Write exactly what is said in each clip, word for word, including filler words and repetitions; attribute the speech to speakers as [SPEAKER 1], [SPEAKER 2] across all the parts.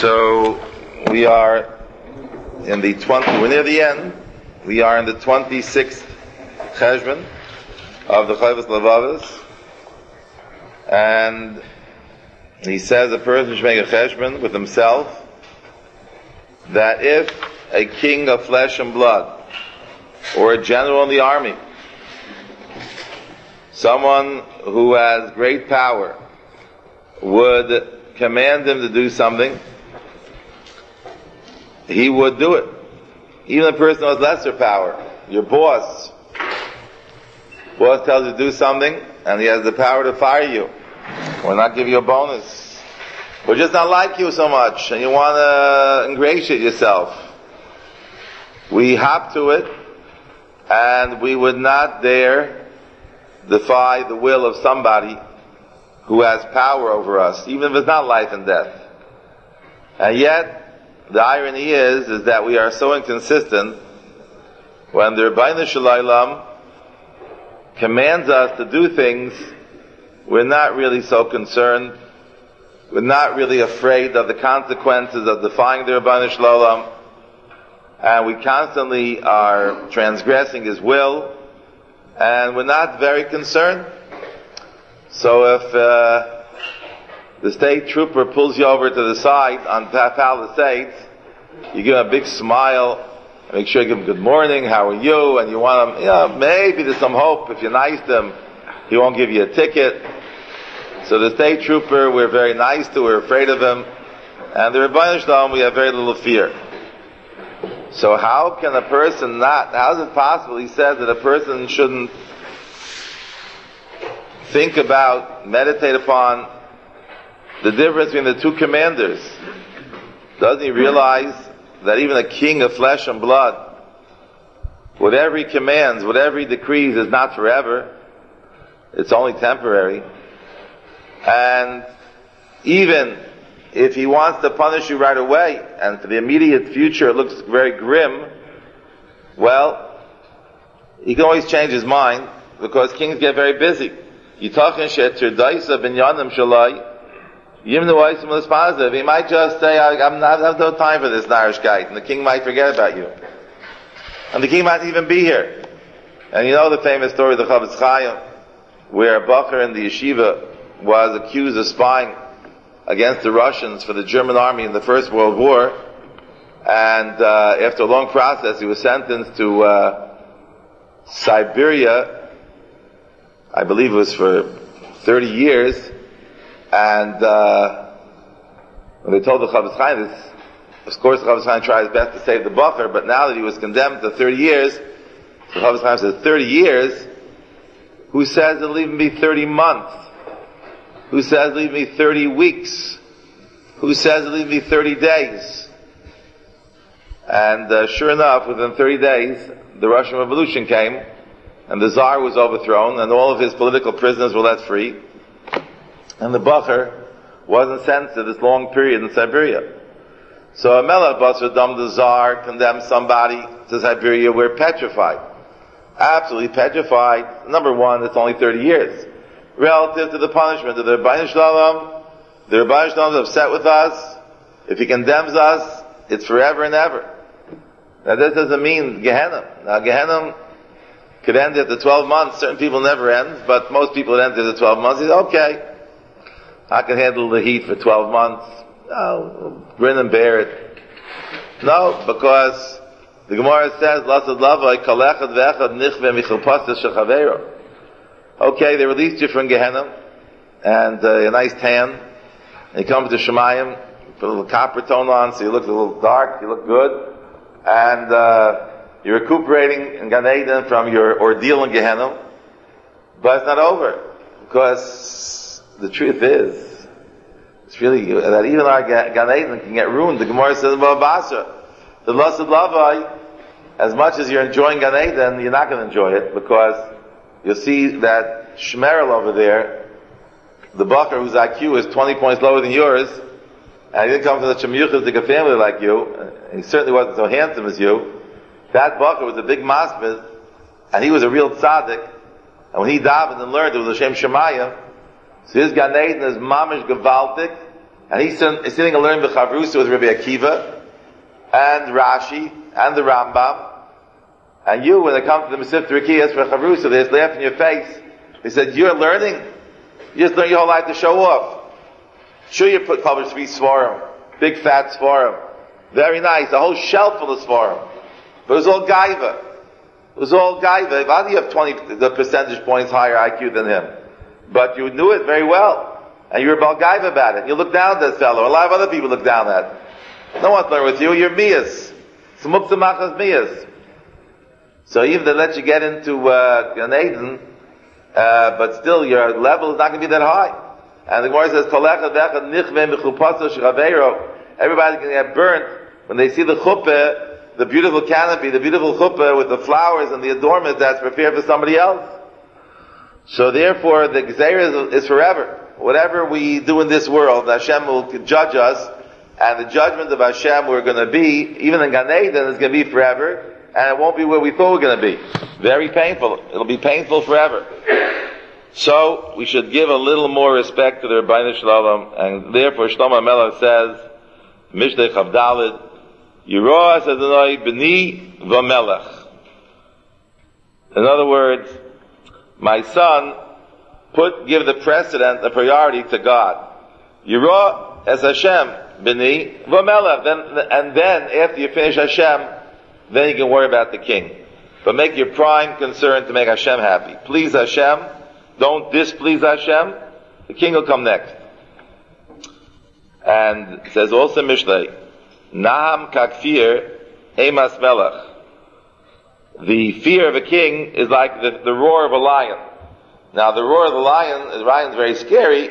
[SPEAKER 1] So we are in the twenty. We're near the end. We are in the twenty-sixth cheshbon of the Chovos Halevavos, and he says a person should make a cheshbon with himself that if a king of flesh and blood, or a general in the army, someone who has great power, would command him to do something, he would do it. Even a person who has lesser power, your boss, boss tells you to do something, and he has the power to fire you, or not give you a bonus, or just not like you so much, and you want to ingratiate yourself. We hop to it, and we would not dare defy the will of somebody who has power over us, even if it's not life and death. And yet, the irony is, is that we are so inconsistent when the Rebbeinu Shalom commands us to do things, we're not really so concerned. We're not really afraid of the consequences of defying the Rebbeinu Shalom, and we constantly are transgressing His will, and we're not very concerned. So if uh, the state trooper pulls you over to the side on Palisades, you give him a big smile, make sure you give him good morning, how are you, and you want him, you know, maybe there's some hope, if you're nice to him, he won't give you a ticket. So the state trooper, we're very nice to, we're afraid of him, and the Rebbeinu Shalom, we have very little fear. So how can a person not, how is it possible, he says, that a person shouldn't think about, meditate upon the difference between the two commanders? Doesn't he realize that even a king of flesh and blood, whatever he commands, whatever he decrees is not forever, it's only temporary. And even if he wants to punish you right away, and for the immediate future it looks very grim, well, he can always change his mind, because kings get very busy. Yitachin she'tirdaisa binyanim shalai yim nu'aisim l'spazav. He might just say, I, I'm not, I have no time for this Narishkeit, and the king might forget about you. And the king might even be here. And you know the famous story of the Chofetz Chaim, where a bacher in the yeshiva was accused of spying against the Russians for the German army in the First World War, and uh, after a long process he was sentenced to uh, Siberia, I believe it was for thirty years, and uh, when they told the Chofetz Chaim this, of course the Chofetz Chaim tried his best to save the bacher, but now that he was condemned to thirty years, the Chofetz Chaim said, thirty years? Who says it'll even be thirty months? Who says it'll even be thirty weeks? Who says it'll even be thirty days? And uh, sure enough, within thirty days, the Russian Revolution came, and the Tsar was overthrown, and all of his political prisoners were let free, and the bacher wasn't sentenced to this long period in Siberia. So a Melech Basar Dam, the Tsar, condemns somebody to Siberia. We're petrified. Absolutely petrified. Number one, it's only thirty years. Relative to the punishment of the Rebbeinu Shalom, the Rebbeinu Shalom is upset with us. If he condemns us, it's forever and ever. Now this doesn't mean Gehenna. Now Gehenna could end after twelve months. Certain people never end, but most people end after twelve months. He says, okay, I can handle the heat for twelve months. Oh, grin and bear it. No, because the Gemara says, Lasad lavai kalechad ve'echad nichve michilpastas shechaveiro. Okay, they released you from Gehenna, and uh, a nice tan, and you come to Shemayim, put a little copper tone on, so you look a little dark, you look good, and uh, you're recuperating in Gan Eden from your ordeal in Gehenna, but it's not over, because the truth is, it's really, that even our Gan Eden can get ruined. The Gemara says, Ba'abasa, the Lasad Lavai, as much as you're enjoying Gan Eden, you're not going to enjoy it, because you'll see that Shmerel over there, the bacher whose I Q is twenty points lower than yours, and he didn't come from such a miyuchas family like you, and he certainly wasn't so handsome as you. That bacher was a big masmid, and he was a real tzaddik, and when he davened and learned, it was Hashem Shemayim, so his Gan Eden is mamish gewaltig, And he's sitting and learning the Chavrusa with Rabbi Akiva, and Rashi, and the Rambam. And you, when they come to the Masif Rekiyas for Chavrusa, they just laugh in your face. They said, you're learning? You just learn your whole life to show off. Sure, you put published three Svarim, big fat Svarim. Very nice, a whole shelf full of Svarim. But it was all Gaiva. It was all Gaiva. How do you have twenty the percentage points higher I Q than him? But you knew it very well. And you were about Gaiva about it. You looked down at this fellow. A lot of other people look down at it. No one's learning with you. You're Miyas. It's Muktzamachas Miyas. So even they let you get into uh, Gan Eden, uh, but still your level is not going to be that high. And the Gemara says, everybody's going to get burnt when they see the chuppah, the beautiful canopy, the beautiful chuppah with the flowers and the adornment that's prepared for somebody else. So therefore, the Gzeira is, is forever. Whatever we do in this world, Hashem will judge us, and the judgment of Hashem we're going to be, even in Gan Eden, is going to be forever. And it won't be where we thought we were going to be. Very painful. It'll be painful forever. So, we should give a little more respect to the Rebbeinu Shalom, and therefore Shlomo Melech says, Mishneh Chavdalid, Yiroas Adonai B'ni V'Melech. In other words, my son, put, give the precedent, the priority to God. Yirah as Hashem B'ni V'Melech. Then, and then, after you finish Hashem, then you can worry about the king. But make your prime concern to make Hashem happy. Please Hashem. Don't displease Hashem. The king will come next. And it says also Mishlei, Naham kakfir emas melech. The fear of a king is like the, the roar of a lion. Now the roar of the lion, the lion's very scary,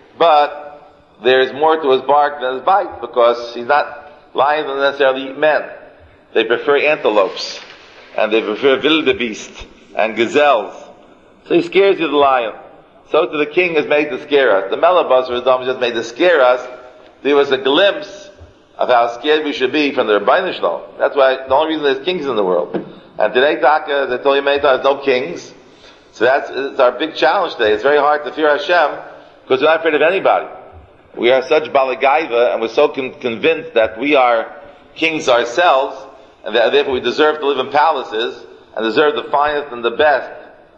[SPEAKER 1] but there's more to his bark than his bite, because he's not, lions don't necessarily eat men. They prefer antelopes, and they prefer wildebeest, and gazelles. So he scares you, the lion. So to the king is made to scare us. The Melabas or Dom just made to scare us. There was a glimpse of how scared we should be from the Rebbeinu Shalom. That's why, the only reason there's kings in the world. And today, Taka, they told you many times, no kings. So that's, it's our big challenge today. It's very hard to fear Hashem, because we're not afraid of anybody. We are such balagaiva, and we're so con- convinced that we are kings ourselves, and that therefore we deserve to live in palaces, and deserve the finest and the best.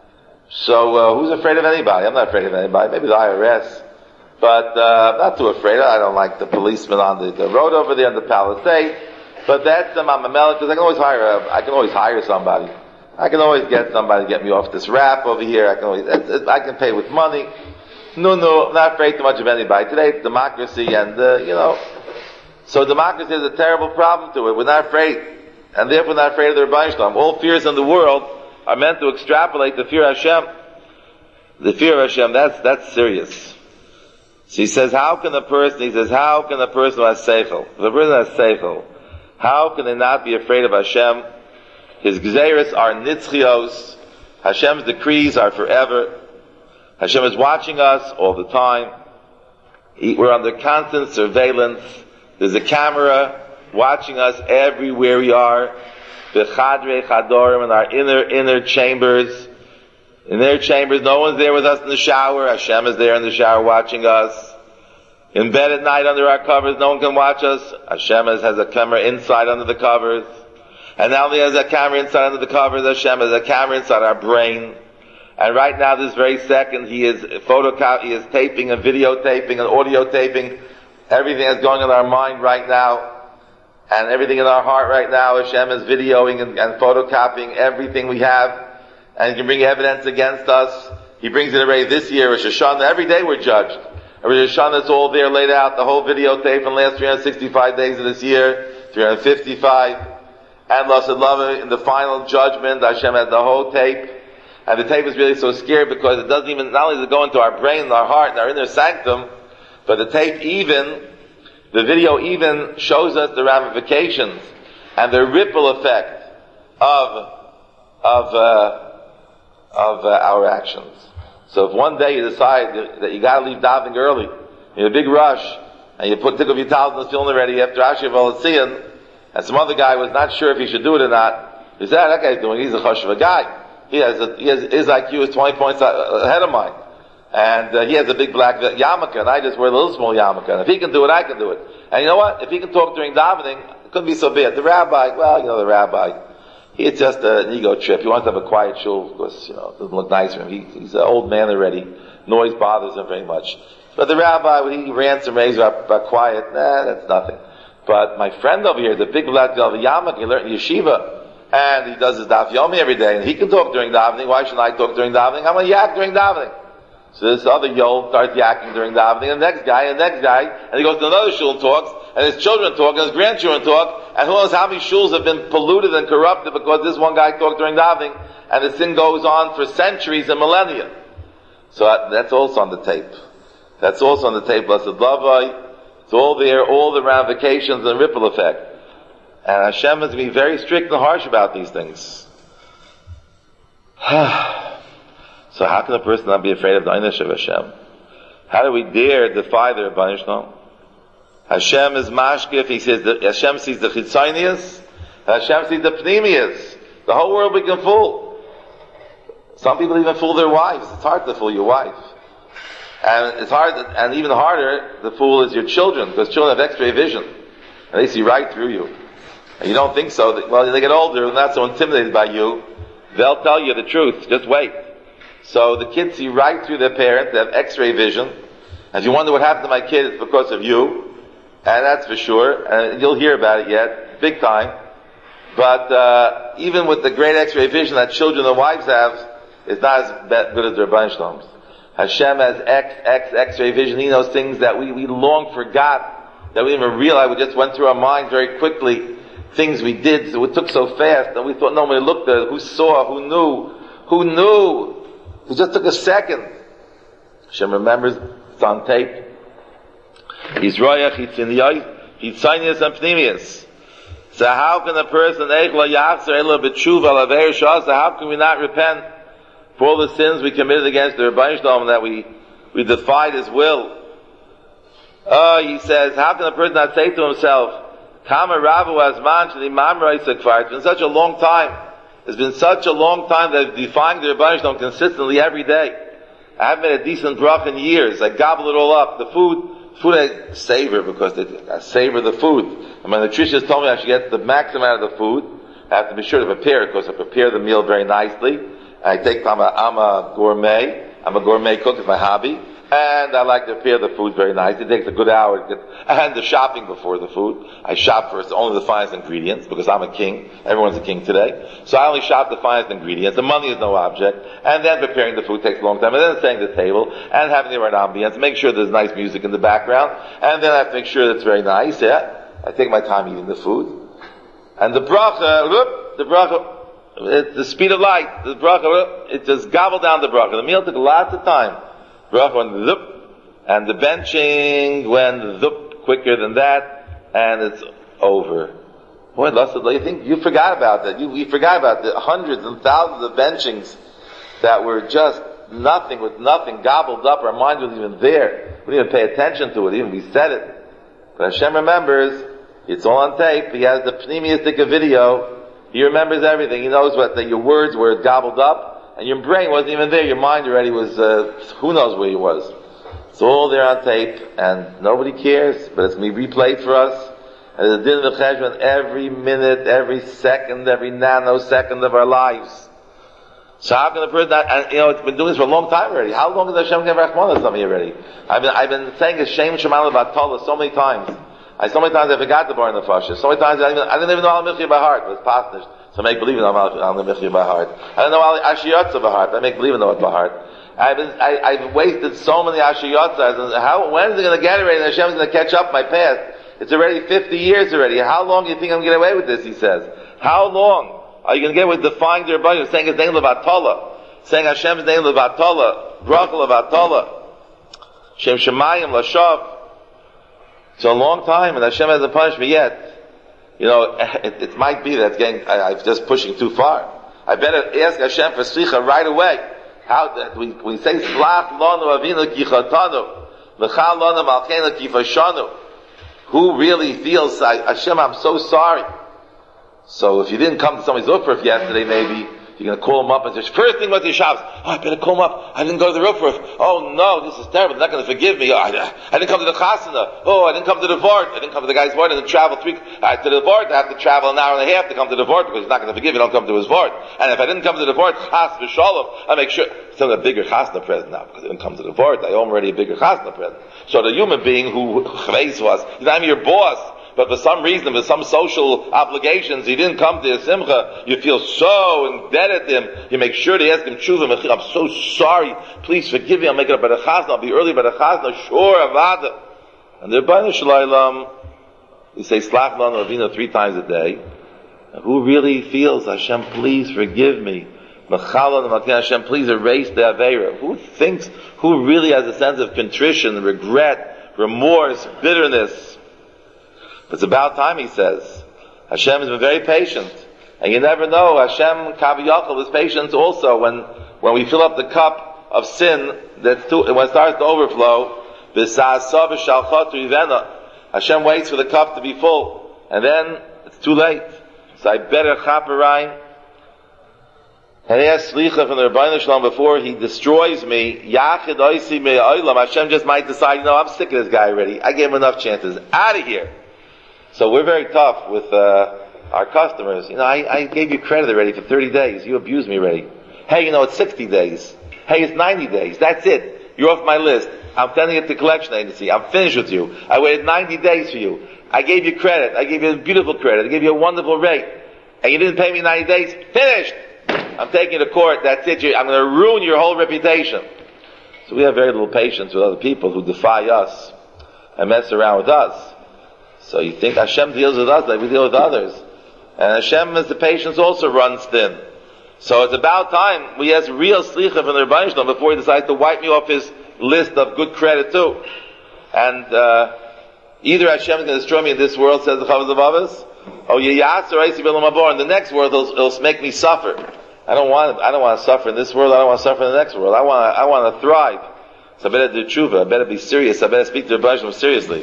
[SPEAKER 1] So, uh, who's afraid of anybody? I'm not afraid of anybody. Maybe the I R S. But, uh, I'm not too afraid. I don't like the policeman on the, the road over there in the Palisade. But that's the Mama Melech, because I can always hire a, I can always hire somebody. I can always get somebody to get me off this rap over here. I can always, it's, it's, I can pay with money. No, no, I'm not afraid too much of anybody. Today it's democracy, and, uh, you know, so democracy has a terrible problem to it. We're not afraid. And therefore we're not afraid of the Rebbeinu Shalom. All fears in the world are meant to extrapolate the fear of Hashem. The fear of Hashem, that's, that's serious. So he says, how can a person, he says, how can a person who has seichel, if a person has seichel, how can they not be afraid of Hashem? His gzeiros are nitzchios. Hashem's decrees are forever. Hashem is watching us all the time. He, we're under constant surveillance. There's a camera watching us everywhere we are. B'chadrei chadorim, in our inner, inner chambers. In their chambers, no one's there with us in the shower. Hashem is there in the shower watching us. In bed at night under our covers, no one can watch us. Hashem has, has a camera inside under the covers. And not only has a camera inside under the covers, Hashem has a camera inside our brain. And right now, this very second, He is photocop, He is taping and videotaping and audio taping everything that's going on in our mind right now. And everything in our heart right now, Hashem is videoing and, and photocopying everything we have. And He can bring evidence against us. He brings it already this year, Rosh Hashanah. Every day we're judged. Rosh Hashanah is all there laid out, the whole videotape in the last three hundred sixty-five days of this year, three hundred fifty-five. And Lasad Lava, in the final judgment, Hashem has the whole tape. And the tape is really so scary because it doesn't even, not only does it go into our brain and our heart and our inner sanctum, but the tape even, the video even shows us the ramifications and the ripple effect of, of, uh, of uh, our actions. So if one day you decide that you gotta leave davening early, you're in a big rush, and you put Tikkuv Yital in the film already after Asher Volotzion, and some other guy was not sure if he should do it or not, you say, ah, that guy's doing, he's a choshev guy. He has, a, he has, his I Q is twenty points ahead of mine. And uh, he has a big black yarmulke, and I just wear a little small yarmulke. And if he can do it, I can do it. And you know what? If he can talk during davening, it couldn't be so bad. The rabbi, well, you know, the rabbi, it's just an ego trip. He wants to have a quiet shul because, you know, it doesn't look nice for him. He, he's an old man already. Noise bothers him very much. But the rabbi, when he rants and raves about, about quiet, nah, that's nothing. But my friend over here, the big black yarmulke, he learned in yeshiva, and he does his daf yomi every day, and he can talk during davening. Why shouldn't I talk during davening? I'm gonna yak during davening. So this other yol starts yakking during davening, and the next guy, and the next guy, and he goes to another shul and talks, and his children talk, and his grandchildren talk, and who knows how many shuls have been polluted and corrupted because this one guy talked during davening, and the sin goes on for centuries and millennia. So that's also on the tape. That's also on the tape, blessed Lavai. It's all there, all the ramifications and ripple effect. And Hashem is going to be very strict and harsh about these things. So how can a person not be afraid of the Einish of Hashem? How do we dare defy the Rebbeinu Shalom? Hashem is mashkif. He says that Hashem sees the chitzonius, and Hashem sees the pnimius. The whole world we can fool. Some people even fool their wives. It's hard to fool your wife. And it's hard, and even harder, the fool is your children, because children have X-ray vision. And they see right through you. And you don't think so. That, well, they get older and not so intimidated by you. They'll tell you the truth. Just wait. So the kids see right through their parents. They have X-ray vision. And if you wonder what happened to my kid, it's because of you. And that's for sure. And you'll hear about it yet. Big time. But, uh, even with the great X-ray vision that children and wives have, it's not as good as their Rebbeinu Shalom's. Hashem has X, X, X-ray vision. He knows things that we, we long forgot, that we didn't even realize. We just went through our mind very quickly. Things we did, so it took so fast, and we thought nobody looked at it. Who saw? Who knew? Who knew? It just took a second. Hashem remembers, it's on tape. He's royach, he's tzinios, he's tzinios and pnimius. So how can a person, so how can we not repent for all the sins we committed against the Rebbeinu Shalom, that we, we defied His will? Oh, he says, how can a person not say to himself, Kama Ravu Azman Shali Mamra Isakfar. It's been such a long time. It's been such a long time that I've defined the Rebbeinu Shalom consistently every day. I haven't made a decent brach in years. I gobble it all up. The food, food I savor because they, I savor the food. And my nutritionist told me I should get the maximum out of the food. I have to be sure to prepare it because I prepare the meal very nicely. I take, I'm a, I'm a gourmet. I'm a gourmet cook. It's my hobby. And I like to prepare the food very nice. It takes a good hour to get, and the shopping before the food. I shop first only the finest ingredients because I'm a king. Everyone's a king today. So I only shop the finest ingredients. The money is no object. And then preparing the food takes a long time. And then setting the table and having the right ambience. Make sure there's nice music in the background. And then I have to make sure that it's very nice. Yeah. I take my time eating the food. And the bracha, whoop, the bracha, it's the speed of light. The bracha, whoop, it just gobbled down the bracha. The meal took lots of time. Bracha went zup, and the benching went zup quicker than that, and it's over. Boy, Lasad, you think you forgot about that? You, you forgot about the hundreds and thousands of benchings that were just nothing with nothing gobbled up. Our mind wasn't even there. We didn't even pay attention to it. Even we said it. But Hashem remembers. It's all on tape. He has the pneumistic video. He remembers everything. He knows what that your words were gobbled up. And your brain wasn't even there. Your mind already was, uh, who knows where it was. It's all there on tape, and nobody cares, but it's going to be replayed for us. And it's a din of cheshbon every minute, every second, every nanosecond of our lives. So how can a person not, and you know, it's been doing this for a long time already. How long has Hashem given Rachman on me already? I've been, I've been saying Hashem Shemal about Torah so many times. I, so many times I forgot the bar in the Fasha. So many times I didn't even, I didn't even know Al-Michya by heart. It was pasnish. So I make believe in Al-Michya by heart. I don't know Ashiyotza by heart. I make believe in it by heart. I've been, I, I've wasted so many Ashiyotzas. How, when is it going to get it ready? And Hashem's going to catch up my past. It's already fifty years already. How long do you think I'm going to get away with this? He says. How long are you going to get away with defying their body? Saying his name Levatala. Saying Hashem's name Levatala. Bracha Levatala. Shem Shemayim Lashav. It's a long time, and Hashem hasn't punished me yet. You know, it, it might be that it's getting, I, I'm just pushing too far. I better ask Hashem for slicha right away. How that we we say slach lanu avinu ki chatanu, v'chal lanu malkeinu ki fashanu. Who really feels like Hashem? I'm so sorry. So if you didn't come to somebody's offer yesterday, maybe You're going to call him up and say, first thing about your Shabbos, oh, I better call him up. I didn't go to the roof roof. Oh no, this is terrible. They're not going to forgive me. Oh, I, I didn't come to the chasana. Oh, I didn't come to the Vort. I didn't come to the guy's Vort. I didn't travel three, uh, to the Vort. I have to travel an hour and a half to come to the Vort because he's not going to forgive me. Don't come to his Vort. And if I didn't come to the Vort, chas v'shalom, I make sure, still a bigger chasana present now because I didn't come to the Vort. I owe him already a bigger chasana present. So the human being who chveis was, he's not even your boss. But for some reason, for some social obligations, he didn't come to a simcha. You feel so indebted to him. You make sure to ask him, Tshuva, I'm so sorry. Please forgive me. I'll make it up by the chazan. I'll be early by the chazan. Sure, avada. And the Rebbeinu Shalom, you say Slach Lanu Avinu three times a day. And who really feels, Hashem, please forgive me. Hashem, please erase the Aveira. Who thinks, who really has a sense of contrition, regret, remorse, bitterness? It's about time, he says. Hashem has been very patient. And you never know, Hashem, Kaviyachal, is patient also when, when we fill up the cup of sin, that's too, when it starts to overflow, Hashem waits for the cup to be full. And then, it's too late. So I better chaperayim. And he asks Slicha from the Rebbeinu Shalom before he destroys me, Yachid oisi me'olam, Hashem just might decide, you know, I'm sick of this guy already. I gave him enough chances. Out of here. So we're very tough with uh, our customers. You know, I, I gave you credit already for thirty days. You abused me already. Hey, you know, it's sixty days. Hey, it's ninety days. That's it. You're off my list. I'm sending it to the collection agency. I'm finished with you. I waited ninety days for you. I gave you credit. I gave you a beautiful credit. I gave you a wonderful rate. And you didn't pay me ninety days. Finished! I'm taking you to court. That's it. I'm going to ruin your whole reputation. So we have very little patience with other people who defy us and mess around with us. So you think Hashem deals with us like we deal with others. And Hashem, as the patience, also runs thin. So it's about time we ask real slicha from the Rebbeinu Shalom before he decides to wipe me off his list of good credit too. And uh, either Hashem is going to destroy me in this world, says the Chavos Avavos, or Yeyas or Eisi B'Olam Haba, in the next world it'll, it'll make me suffer. I don't want I don't want to suffer in this world, I don't want to suffer in the next world. I want to, I want to thrive. So I better do tshuva, I better be serious, I better speak to the Rebbeinu Shalom seriously.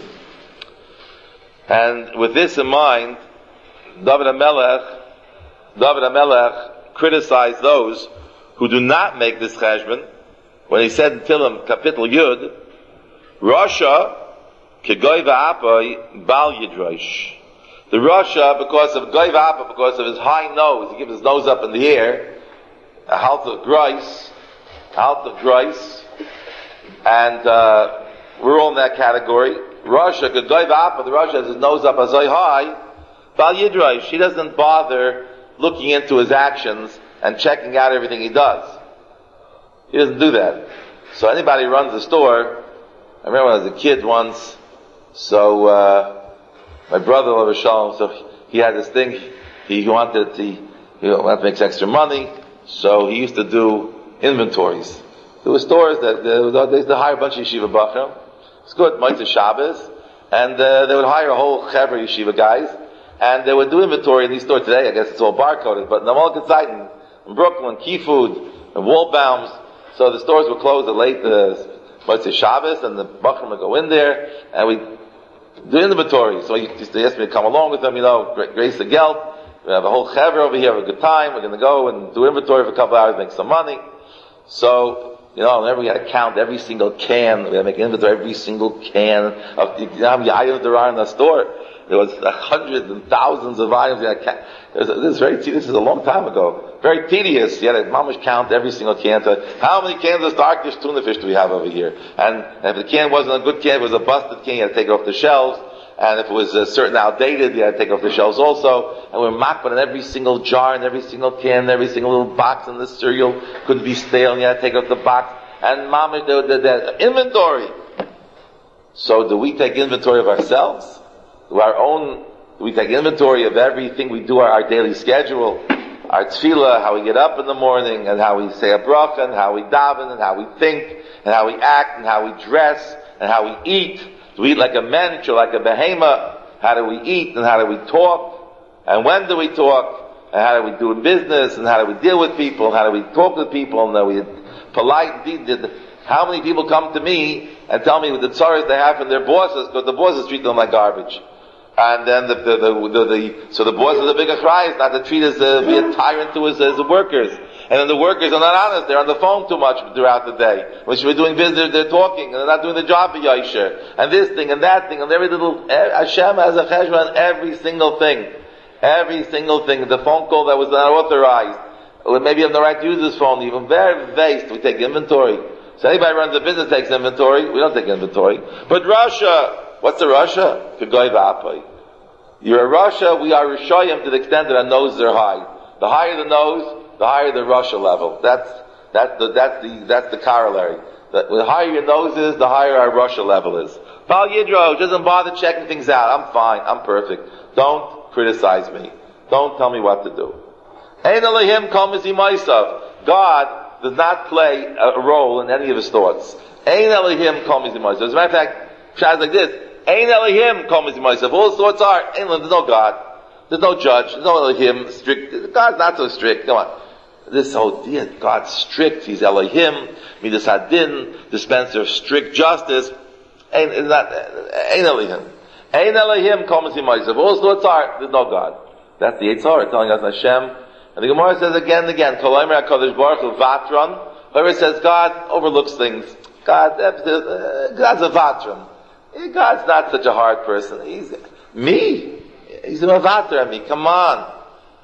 [SPEAKER 1] And with this in mind, David HaMelech, David HaMelech criticized those who do not make this cheshbon when he said in Tehillim, Kapitel Yud, Rasha kegoy v'apoi bal yidrosh. The Rasha, because of goy v'apoi, because of his high nose, he gives his nose up in the air, a halt of grace, halt of grace, and uh, we're all in that category. Rasha, the Rasha has his nose up as high, Bal Yidrosh, he doesn't bother looking into his actions and checking out everything he does. He doesn't do that. So anybody who runs a store, I remember when I was a kid once, so, uh, my brother, over Shalom, so he had this thing, he wanted to, he wanted to make extra money, so he used to do inventories. There were stores that, they used to hire a bunch of yeshiva bachrim. It's good, Motzei Shabbos, and uh, they would hire a whole chevra yeshiva guys, and they would do inventory in these stores today. I guess it's all barcoded, but in the Malka Zeitung, in Brooklyn, Key Food, and Waldbaum's, so the stores would close at late uh, Motzei Shabbos, and the bachrim would go in there, and we do inventory. So he used to ask me to come along with them, you know, grace the geld. We have a whole chevra over here, have a good time. We're going to go and do inventory for a couple hours, make some money. So. You know, whenever we had to count every single can, we had to make inventory of every single can of, you know how many items there are in the store. There was hundreds and thousands of items. You had to count. This is very, this is a long time ago. Very tedious. You had to mamish count every single can. To, how many cans of Starkish tuna fish do we have over here? And, and if the can wasn't a good can, if it was a busted can, you had to take it off the shelves. And if it was a certain outdated, you had to take it off the shelves also. And we were makbid in every single jar, and every single can, every single little box in the cereal couldn't be stale, and you had to take off the box. And mama, the, the, the inventory. So do we take inventory of ourselves? Do our own, do we take inventory of everything we do, our, our daily schedule, our tefillah, how we get up in the morning, and how we say a bracha, and how we daven, and how we think, and how we act, and how we dress, and how we eat. Do we eat like a mensch or like a behemoth? How do we eat and how do we talk? And when do we talk? And how do we do business? And how do we deal with people? And how do we talk to people? And are we polite? How many people come to me and tell me the tzaras they have from their bosses because the bosses treat them like garbage? And then the, the, the, the, the so the boss is a big achrayus, not to treat as a, be a tyrant to his, his workers. And then the workers are not honest. They're on the phone too much throughout the day. When we're doing business, they're talking, and they're not doing the job of Yosher. And this thing, and that thing, and every little, Hashem has a cheshbon on every single thing. Every single thing. The phone call that was not authorized. Or maybe you have no right to use this phone, even very vast. We take inventory. So anybody runs a business takes inventory. We don't take inventory. But Russia, what's a Russia? K'goy v'apoy. You're a Russia, we are Rishayim to the extent that our noses are high. The higher the nose, the higher the Russia level. That's, that's the, that's the, that's the corollary. The, the higher your nose is, the higher our Russia level is. Bal Yidro doesn't bother checking things out. I'm fine, I'm perfect. Don't criticize me. Don't tell me what to do. Ein Elohim kol mizimaisav. God does not play a role in any of his thoughts. Ein Elohim kol mizimaisav. As a matter of fact, Shah's like this. Ein Elohim kol mizimaisav. All his thoughts are, Ein, there's no God. There's no judge. There's no Elohim strict. God's not so strict. Come on. This whole deal, God's strict. He's Elohim, Midas Hadin, dispenser of strict justice. Ein, is not, Ein Elohim. Ein Elohim kol mizimaisav. All his thoughts are, there's no God. That's the Eitzah telling us Hashem. And the Gemara says again and again, Kol Omer HaKadosh Baruch Hu Vatron. Whoever says God overlooks things. God, uh, God's a Vatron. God's not such a hard person. He's, me? He's a Mavatar on me. Come on.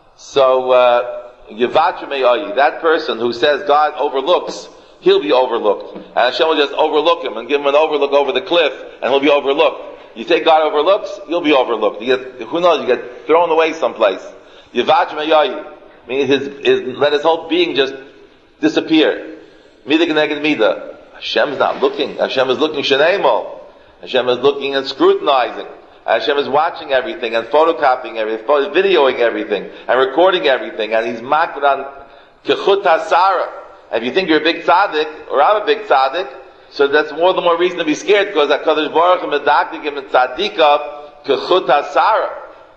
[SPEAKER 1] So, uh, Yevatra Me'ayi, that person who says God overlooks, he'll be overlooked. And Hashem will just overlook him and give him an overlook over the cliff, and he'll be overlooked. You say God overlooks, you'll be overlooked. You get, who knows, you get thrown away someplace. Yevatra Me'ayi. Meaning his, his, let his whole being just disappear. Mida Gneged Mida. Hashem's not looking. Hashem is looking Shenemo. Hashem is looking and scrutinizing. Hashem is watching everything and photocopying everything, videoing everything and recording everything, and he's marked on Kechut HaSara. If you think you're a big tzaddik, or I'm a big tzaddik, so that's more the more reason to be scared, because HaKadosh Baruch Hu medaktik him in tzaddika Kechut HaSara.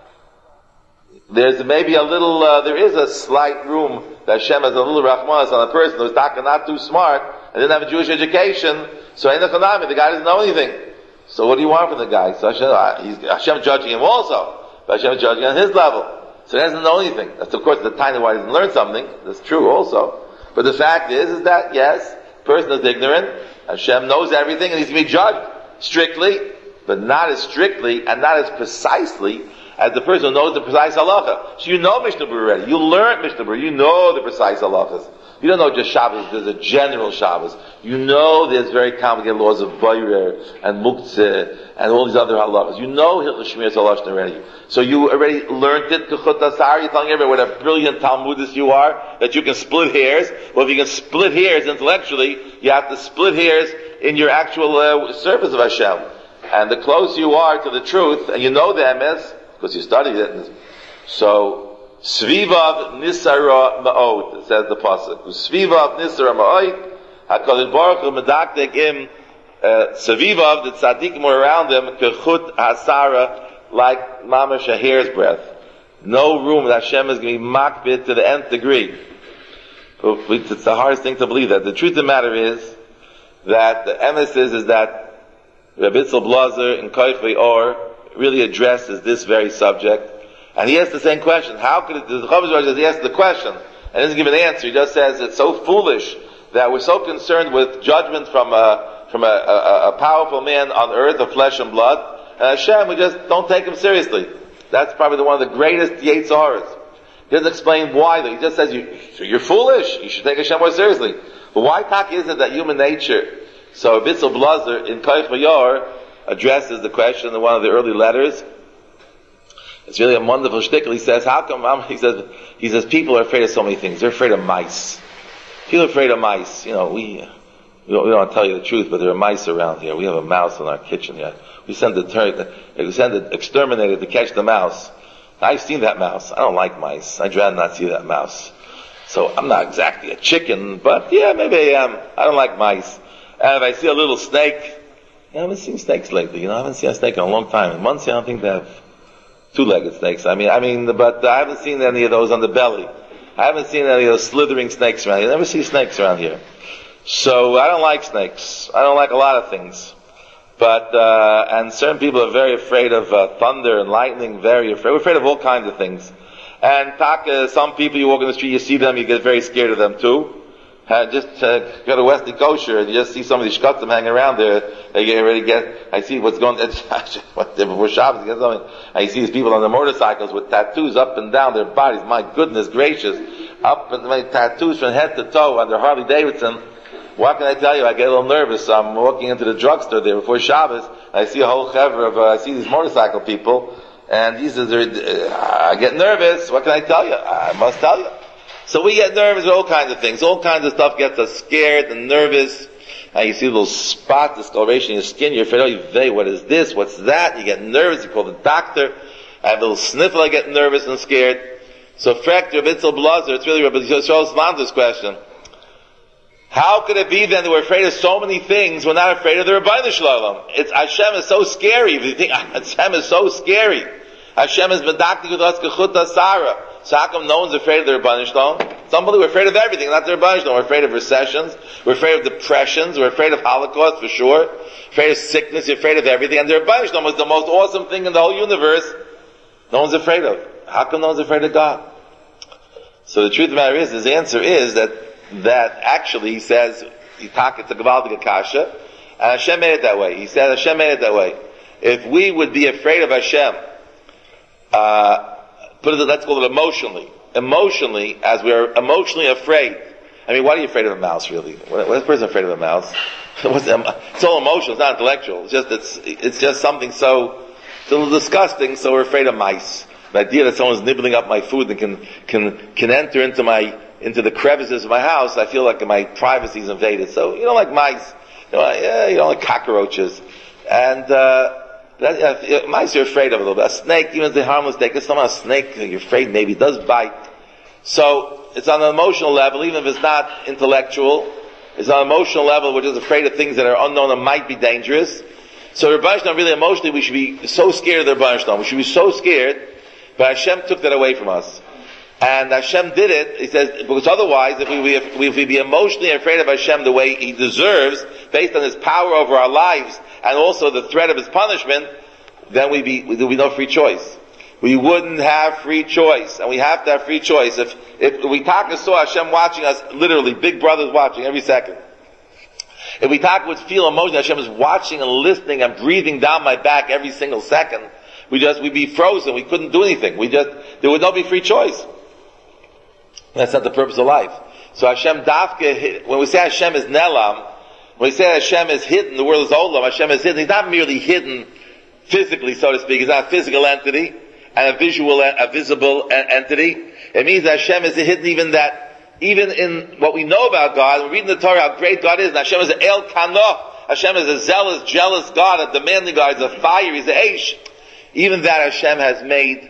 [SPEAKER 1] There's maybe a little, uh, there is a slight room that Hashem has a little rachmanas on a person who's not too smart and didn't have a Jewish education, so the guy doesn't know anything. So what do you want from the guy? So Hashem, he's, Hashem judging him also, but Hashem judging on his level. So he doesn't know anything. That's of course the time why he doesn't learn something. That's true also. But the fact is, is that yes, the person is ignorant. Hashem knows everything and he's to be judged strictly, but not as strictly and not as precisely as the person who knows the precise halacha. So you know Mishnah Berurah already. You learned Mishnah Berurah. You know the precise halachas. You don't know just Shabbos, there's a general Shabbos. You know there's very complicated laws of Bayrer and Muktzeh and all these other halachas. You know Hilchos Shmiras Halashon already. So you already learned it, Kechut HaSara. You're telling everybody what a brilliant Talmudist you are, that you can split hairs. Well, if you can split hairs intellectually, you have to split hairs in your actual uh, service of Hashem. And the closer you are to the truth, and you know the emes, because you studied it, so Svivav Nisara Ma'od, says the pasuk. Svivav Nisara Ma'od, HaKadosh Baruch Hu medaktik im Svivav, the tzaddikim were around him, Kechut HaSara, like mamash a hair's breadth. No room that Hashem is going to be makbid to the nth degree. It's the hardest thing to believe that. The truth of the matter is that the emes is, is that Rabbi Itzel Blazer in Koifei Or really addresses this very subject. And he asks the same question. How could it, the Chavis says he asks the question and doesn't give an answer. He just says it's so foolish that we're so concerned with judgment from a, from a, a, a powerful man on earth of flesh and blood. And Hashem, we just don't take him seriously. That's probably the, one of the greatest Yetzaras. He doesn't explain why though. He just says you, you're foolish. You should take Hashem more seriously. But why talk is it that human nature? So Bitzel Blazer in Koich Mayor addresses the question in one of the early letters. It's really a wonderful shtickle. He says, how come, um, he says, he says, people are afraid of so many things. They're afraid of mice. People are afraid of mice. You know, we, we don't, we don't want to tell you the truth, but there are mice around here. We have a mouse in our kitchen here. We send the, we send the exterminator to catch the mouse. I've seen that mouse. I don't like mice. I'd rather not see that mouse. So I'm not exactly a chicken, but yeah, maybe I am. I don't like mice. And if I see a little snake, I haven't seen snakes lately. You know, I haven't seen a snake in a long time. In Muncie, I don't think they have two-legged snakes. I mean, I mean, but I haven't seen any of those on the belly. I haven't seen any of those slithering snakes around here. I never see snakes around here. So I don't like snakes. I don't like a lot of things. But, uh, and certain people are very afraid of uh, thunder and lightning, very afraid. We're afraid of all kinds of things. And taka, some people you walk in the street, you see them, you get very scared of them too. And just uh, go to Westy Kosher and you just see some of these shkatzim hanging around there. They get already get. I see what's going. Before Shabbos, get something. I see these people on their motorcycles with tattoos up and down their bodies. My goodness gracious, up and my tattoos from head to toe on their Harley Davidson. What can I tell you? I get a little nervous. I'm walking into the drugstore there before Shabbos. I see a whole chevra of. Uh, I see these motorcycle people, and these are. Uh, I get nervous. What can I tell you? I must tell you. So we get nervous with all kinds of things. All kinds of stuff gets us scared and nervous. And you see a little spot, discoloration in your skin. You're afraid, oh, you say, what is this? What's that? You get nervous. You call the doctor. I have a little sniffle. I get nervous and scared. So, Frek, Rabbi Itzel Blazer, it's really Rabbi Yisrael Slander's question. How could it be then that we're afraid of so many things, we're not afraid of the Rebbeinu Shalom? It's, Hashem is so scary. If you think Hashem is so scary. Hashem is medakti with us kechut asara. So how come no one's afraid of the Rebbeinu Shalom? Somebody, we're afraid of everything, not the Rebbeinu Shalom. We're afraid of recessions. We're afraid of depressions. We're afraid of Holocaust, for sure. Afraid of sickness. You're afraid of everything. And the Rebbeinu Shalom was the most awesome thing in the whole universe. No one's afraid of. How come no one's afraid of God? So the truth of the matter is, his answer is that, that actually, he says, Yitak, it's a Gavaldik Akasha, and Hashem made it that way. He said Hashem made it that way. If we would be afraid of Hashem, uh, Put it, let's call it emotionally. Emotionally, as we are emotionally afraid. I mean, why are you afraid of a mouse, really? What, what is a person afraid of a mouse? It's all emotional, it's not intellectual. It's just, it's, it's just something so, so disgusting, so we're afraid of mice. The idea that someone's nibbling up my food and can, can, can enter into my, into the crevices of my house, I feel like my privacy is invaded. So, you don't like mice. You know, yeah, you don't like cockroaches. And, uh, That, uh, mice you're afraid of a little bit. A snake, even if it's a harmless snake, it's somehow a snake you're afraid maybe it does bite. So, it's on an emotional level, even if it's not intellectual. It's on an emotional level, we're just afraid of things that are unknown and might be dangerous. So, Rebbeinu Shalom, really emotionally, we should be so scared of the Rebbeinu Shalom. We should be so scared, but Hashem took that away from us. And Hashem did it, he says, because otherwise, if we, if we, if we be emotionally afraid of Hashem the way He deserves, based on His power over our lives, and also the threat of His punishment, then we be, there would be no free choice. We wouldn't have free choice, and we have to have free choice. If, if we talk and saw Hashem watching us, literally, big brother's watching every second. If we talk would feel emotion, Hashem is watching and listening and breathing down my back every single second, we just, we'd be frozen, we couldn't do anything. We just, there would not be free choice. That's not the purpose of life. So Hashem dafke, when we say Hashem is Nelam, when we say Hashem is hidden, the world is Olam, Hashem is hidden, He's not merely hidden physically, so to speak. He's not a physical entity and a visual, a visible entity. It means that Hashem is hidden even that, even in what we know about God, we read in the Torah how great God is, and Hashem is an El Kanoh. Hashem is a zealous, jealous God, a demanding God, He's a fire, He's a Eish. Even that Hashem has made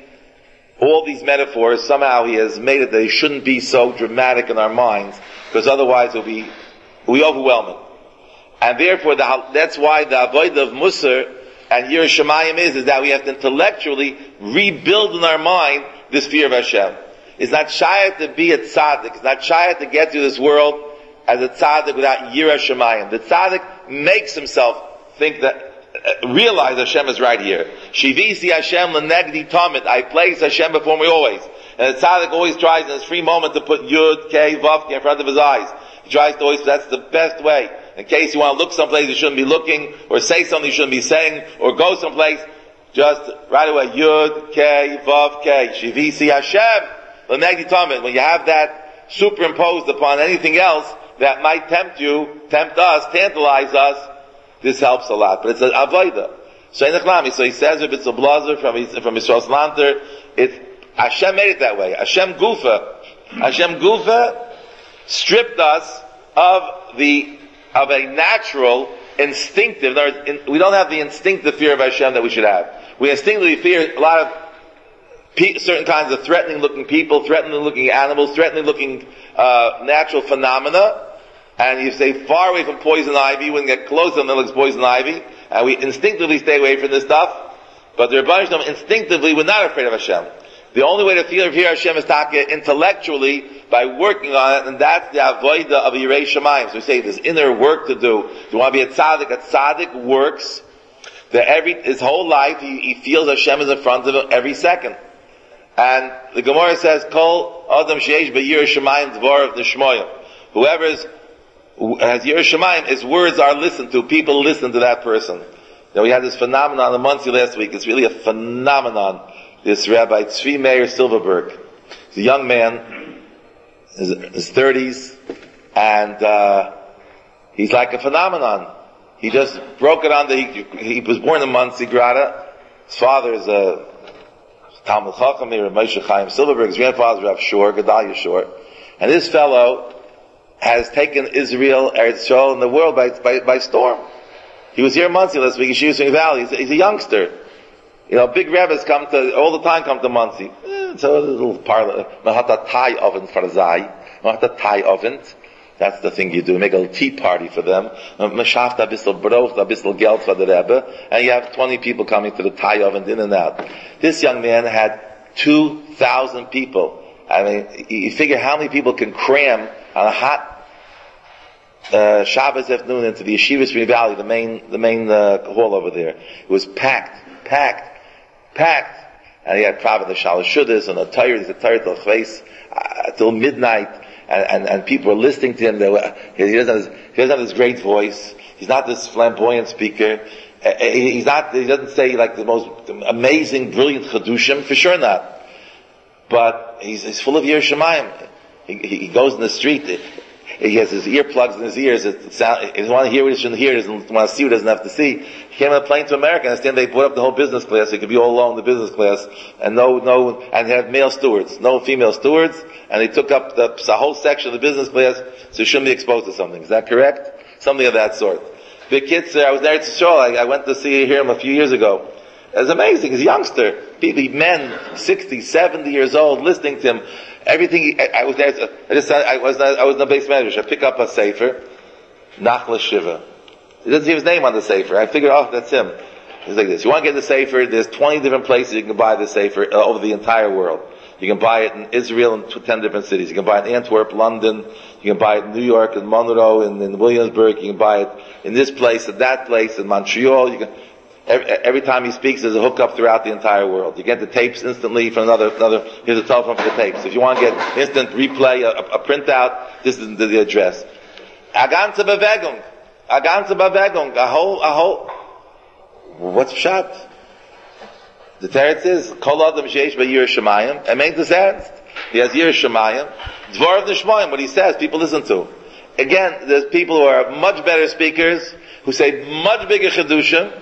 [SPEAKER 1] all these metaphors, somehow He has made it that they shouldn't be so dramatic in our minds, because otherwise it will be, it will be overwhelming. And therefore, the, that's why the avodah of Musar and Yiras Shamayim is, is that we have to intellectually rebuild in our mind this fear of Hashem. It's not shy to be a tzaddik. It's not shy to get through this world as a tzaddik without Yiras Shamayim. The tzaddik makes himself think that, uh, realize Hashem is right here. Shivisi Hashem lenegdi tamid. I place Hashem before me always. And the tzaddik always tries in his free moment to put Yud, Kei, Vav, Kei in front of his eyes. He tries to always, that's the best way. In case you want to look someplace you shouldn't be looking, or say something you shouldn't be saying, or go someplace, just right away, Yud, Kei, Vav, Kei, Shivisi Hashem, L'negdi Tamid. When you have that superimposed upon anything else that might tempt you, tempt us, tantalize us, this helps a lot. But it's an avodah. So he says, if it's a blazer from, from Yisrael Slanter, it's, Hashem made it that way. Hashem Gufa. Hashem Gufa stripped us of the of a natural, instinctive, we don't have the instinctive fear of Hashem that we should have. We instinctively fear a lot of pe- certain kinds of threatening looking people, threatening looking animals, threatening looking uh, natural phenomena, and you stay far away from poison ivy, you wouldn't get close to them that looks poison ivy, and we instinctively stay away from this stuff, but the Rebbeinu Shalom, instinctively, we're not afraid of Hashem. The only way to feel fear of Hashem is taka intellectually by working on it, and that's the avodah of Yirei Shamayim. So we say there's inner work to do. You want to be a tzaddik? A tzaddik works that every his whole life he, he feels Hashem is in front of him every second, And the Gemara says, Kol Adam Sheish B'Yir Shemayim Dvar Nishmoyim. Whoever has Yir Shemayim, his words are listened to. People listen to that person. Now we had this phenomenon in Muncie last week. It's really a phenomenon. This Rabbi Tzvi Meir Silverberg. He's a young man, his, his thirties, and uh, he's like a phenomenon. He just broke it on the, he, he was born in Muncie Grada. His father is a Talmud Chacham, Moshe Chaim Silverberg. His grandfather is Rav Shor, Gedalia Shor. And this fellow has taken Israel, Eretz Yisrael, and the world by, by, by storm. He was here in Muncie last week in Shir Valley. He's a, he's a youngster. You know, big rabbis come to, all the time come to Muncie. Eh, it's a little parlor. Mahata Thai oven for Zai. Mahata Thai oven. That's the thing you do. Make a little tea party for them. Mashafta a bissel broch, a bissel geld for the Rebbe. And you have twenty people coming to the Thai oven in and out. This young man had two thousand people. I mean, you figure how many people can cram on a hot Uh, Shabbos afternoon into the Yeshiva Spring Valley, the main, the main, uh, hall over there. It was packed, packed, packed. And he had probably the Shalosh Shuddahs and the Torah, he's a Torah till Chveis, uh, till midnight, and, and, and people were listening to him. They were, he doesn't have this, he doesn't have this great voice. He's not this flamboyant speaker. Uh, he's not, he doesn't say like the most amazing, brilliant Chedushim, for sure not. But he's, he's full of Yir Shemayim. He, he goes in the street, he has his earplugs in his ears. It sound, he doesn't want to hear what he shouldn't hear. He doesn't want to see what he doesn't have to see. He came on a plane to America. I understand they put up the whole business class. So he could be all alone in the business class, and no, no, and have male stewards, no female stewards. And they took up the, the whole section of the business class, so he shouldn't be exposed to something. Is that correct? Something of that sort. The kids, uh, I was there to show. I, I went to see hear him a few years ago. It was amazing. He's a youngster. People, men, sixty, seventy years old, listening to him. Everything, he, I, I was there, I just, I was, I was in the base manager. I pick up a sefer, Nachla Shiva. He doesn't see his name on the sefer. I figured, oh, that's him. He's like this. You want to get the sefer, there's twenty different places you can buy the sefer uh, over the entire world. You can buy it in Israel in ten different cities. You can buy it in Antwerp, London. You can buy it in New York, in Monroe, in, in Williamsburg. You can buy it in this place, in that place, in Montreal. You can, Every, every time he speaks, there's a hookup throughout the entire world. You get the tapes instantly from another, another, here's a telephone for the tapes. If you want to get instant replay, a, a printout, this is the, the address. A ganze Bewegung. A ganze Bewegung. A whole, a whole, what's pshat? The teretz is, Kol Adam Sheish B'Yir Shemayim. It means this ernst. He has Yir Shemayim. Dvar Nishmoyim, what he says, people listen to. Again, there's people who are much better speakers, who say much bigger Chedushim,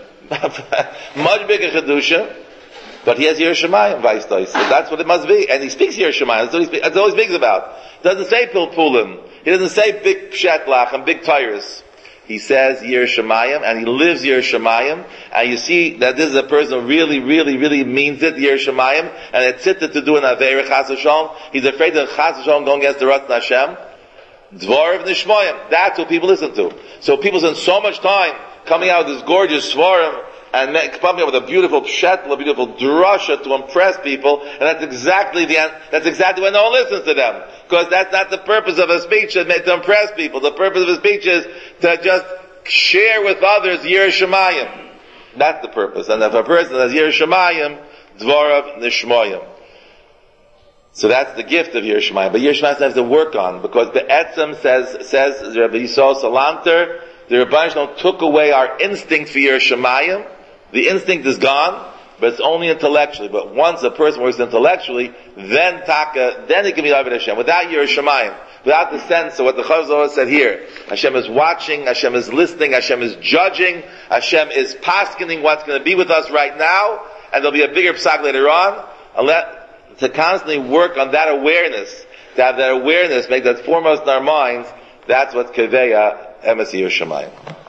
[SPEAKER 1] much bigger Chedusha, but he has Yir Shemayim, Vaistai. So that's what it must be. And he speaks Yir Shemayim. That's, speak, that's all he speaks about. He doesn't say Pilpulim. He doesn't say big Pshetlach and big tires. He says Yir Shemayim, and he lives Yir Shemayim. And you see that this is a person who really, really, really means it, Yir Shemayim, and it's it to do an Aveirah Chas Hashem. He's afraid that Chas Hashem going against the Ratzon Hashem. Dvar of Nishmoyim. That's what people listen to. So people spend so much time coming out with this gorgeous svarim and coming up with a beautiful pshetl, a beautiful drasha to impress people, and that's exactly the that's exactly why no one listens to them, because that's not the purpose of a speech, to impress people. The purpose of a speech is to just share with others Yir Shemayim. That's the purpose. And if a person has Yir Shemayim, Dvarav Nishmoyim. So that's the gift of Yir Shemayim. But Yir Shemayim has to work on, because the Etzem says says Rabbi Yisrael Salanter, the Rebbeinu Shalom took away our instinct for Yir Shemayim. The instinct is gone, but it's only intellectually. But once a person works intellectually, then taka, then it can be Avodah Hashem. Without Yir Shemayim, without the sense of what the Chazal said here, Hashem is watching, Hashem is listening, Hashem is judging, Hashem is paskening what's going to be with us right now, and there'll be a bigger psak later on. And let, to constantly work on that awareness, to have that awareness, make that foremost in our minds, that's what Keveya Emes Yir Shemayim.